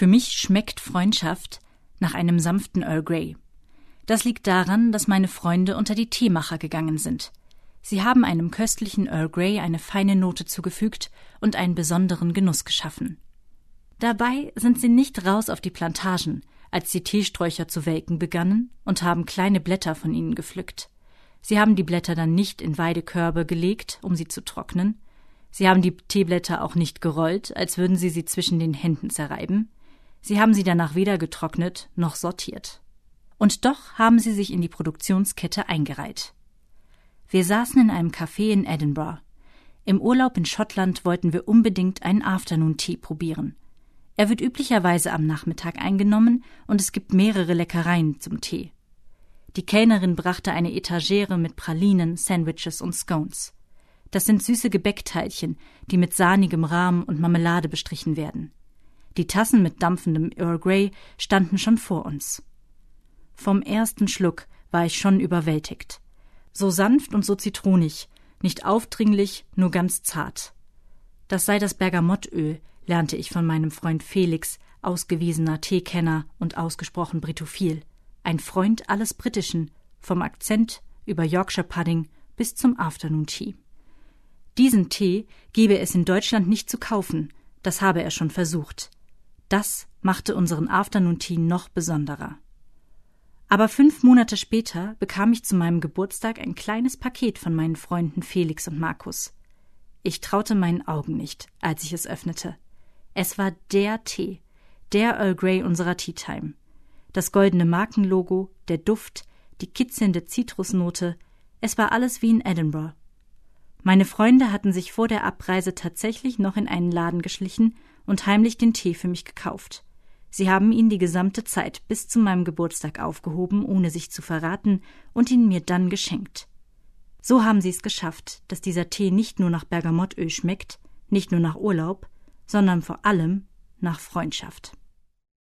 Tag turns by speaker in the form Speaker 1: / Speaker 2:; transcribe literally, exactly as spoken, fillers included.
Speaker 1: Für mich schmeckt Freundschaft nach einem sanften Earl Grey. Das liegt daran, dass meine Freunde unter die Teemacher gegangen sind. Sie haben einem köstlichen Earl Grey eine feine Note zugefügt und einen besonderen Genuss geschaffen. Dabei sind sie nicht raus auf die Plantagen, als die Teesträucher zu welken begannen, und haben kleine Blätter von ihnen gepflückt. Sie haben die Blätter dann nicht in Weidekörbe gelegt, um sie zu trocknen. Sie haben die Teeblätter auch nicht gerollt, als würden sie sie zwischen den Händen zerreiben. Sie haben sie danach weder getrocknet noch sortiert. Und doch haben sie sich in die Produktionskette eingereiht. Wir saßen in einem Café in Edinburgh. Im Urlaub in Schottland wollten wir unbedingt einen Afternoon-Tea probieren. Er wird üblicherweise am Nachmittag eingenommen und es gibt mehrere Leckereien zum Tee. Die Kellnerin brachte eine Etagere mit Pralinen, Sandwiches und Scones. Das sind süße Gebäckteilchen, die mit sahnigem Rahm und Marmelade bestrichen werden. Die Tassen mit dampfendem Earl Grey standen schon vor uns. Vom ersten Schluck war ich schon überwältigt. So sanft und so zitronig, nicht aufdringlich, nur ganz zart. Das sei das Bergamottöl, lernte ich von meinem Freund Felix, ausgewiesener Teekenner und ausgesprochen britophil. Ein Freund alles Britischen, vom Akzent über Yorkshire Pudding bis zum Afternoon Tea. Diesen Tee gebe es in Deutschland nicht zu kaufen, das habe er schon versucht. Das machte unseren Afternoon Tea noch besonderer. Aber fünf Monate später bekam ich zu meinem Geburtstag ein kleines Paket von meinen Freunden Felix und Markus. Ich traute meinen Augen nicht, als ich es öffnete. Es war der Tee, der Earl Grey unserer Tea Time. Das goldene Markenlogo, der Duft, die kitzelnde Zitrusnote, es war alles wie in Edinburgh. Meine Freunde hatten sich vor der Abreise tatsächlich noch in einen Laden geschlichen und heimlich den Tee für mich gekauft. Sie haben ihn die gesamte Zeit bis zu meinem Geburtstag aufgehoben, ohne sich zu verraten, und ihn mir dann geschenkt. So haben sie es geschafft, dass dieser Tee nicht nur nach Bergamottöl schmeckt, nicht nur nach Urlaub, sondern vor allem nach Freundschaft.